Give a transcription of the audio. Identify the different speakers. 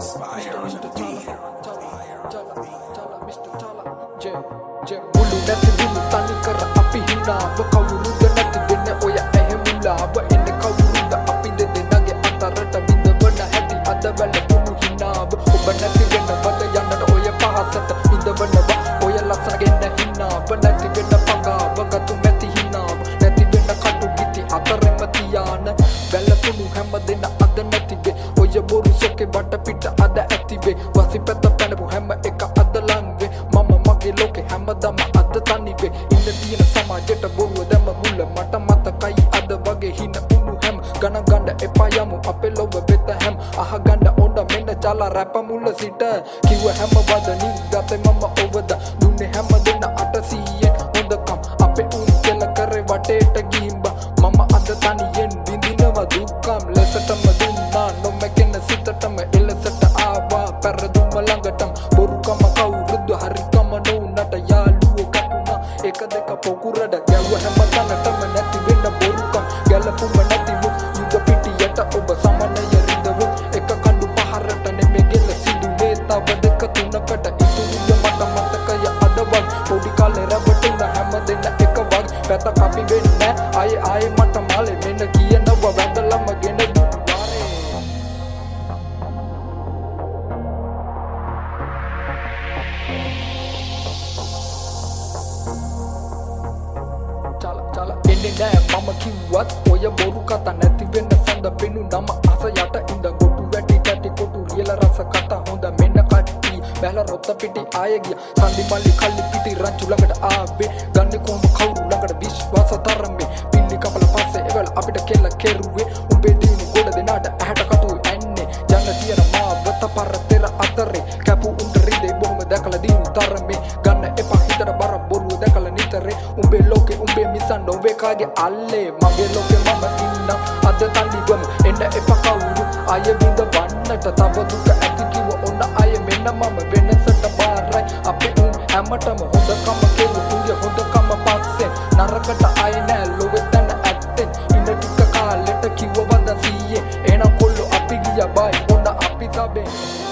Speaker 1: Fire on the beat. Je bulu nati bulu tani kara api hina ba kawuru da nati denne oya ehemula ba enne kawuru da api de denage atarata binda bana hati adabala bulu hina ba oba nati denna bada yanna oya pahasata binda bana ba oya lasana genna hina ba nati denna paga baga tu meti hina ba nati denna katu biti atare matiyana bella pulu hemma denna ad nati be oya boru soke bata pitta ad ati be wasi petta panabu hemma eka ad langve mama mage loke හැමදම අද තනිවේ ඉන්න තියෙන සමාජයට බොරුව දැම මුල මට මතකයි අද වගේ හින උණු හැම ගණ ගන්න එපා යමු අපේ ලොව වෙත හැම අහගන්න ඕන මෙන්න චාලා රැප මුල සිට කිව්ව හැම වදනින් ගතේ මම ඔබද දුන්නේ හැම දෙන්න 800න් හොඳකම් අපේ උන් කෙල කරේ වටේට ගිහිම්බ මම අද තනියෙන් විඳිනවා දුක්කම් ලෙසටම දුන්නා නොමැකෙන සිතටම එලෙසට ආවා පෙරදුම ළඟටම බොරුකම කවුරුද හරිකම නොඋනට යාළුවෝ කැපුණා එක දෙක පොකුරට ගැව්ව හැම තැනටම නැති වෙන්න බොරුකම් ගැලපුම නැති වූ යුග පිටියට ඔබ සමනය රිදවු එක කඳු පහරට නෙමෙ ගෙල සිදුවේ තව දෙක තුනකට ඉතුරුද මට මතකය අදවල් පොඩි කාලේ රැවටුණ හැම දෙන්න එක වගේ පැත කපි වෙන්නේ ආයේ මට මාලේ මෙන්න කියනවා වැඳලම ගෙන එන්නේ නෑ මම කිව්වත් ඔය බොරු කතා නැති වෙන්න සඳ පෙනු නම අස යට ඉඳ ගොටු වැටි කැටි කොටු රියල රස කතා හොඳ මෙන්න කට්ටි බැල රොත්ත පිටි ආය ගිය සන්දි මල්ලි කල්ලි පිටි රංචු ළඟට ආවේ ගන්නේ කොහොම කවුරු ළඟට විශ්වාස තරම්මේ පිල්ලි කපල පස්සේ එවල අපිට කෙල්ල කෙරුවේ උඹේ දිනු ගොඩ දෙනාට ඇහැට කටු ඇන්නේ ජන්න තියන මාවත පරතර අතරේ කැපු උන්ට රිදේ බොහොම දැකලා දිනු තරම්මේ ගන්න එපා හිතට බර බොරුව දැකලා නිතරේ උඹේ ලෝකේ උඹේ මිසන් නොවේ කාගේ අල්ලේ මගේ ලෝකේ මම ඉන්නම් අද තනිවම එන්න එපා කවුරු ආයෙ විඳ වන්නට තව දුක ඇති කිව්ව ඔන්න ආයෙ මෙන්න මම වෙනසට බාරයි අපේ උන් හැමතම හොඳකම කෙරු උන්ගේ හොඳකම පස්සේ නරකට ආයෙ නෑ ලෝකෙ තන ඇත්තෙන් ඉන්න ටික කාලෙට කිව්ව වද සීයේ එන කොල්ලෝ අපි ගියා බයි ඔන්න අපි සබේ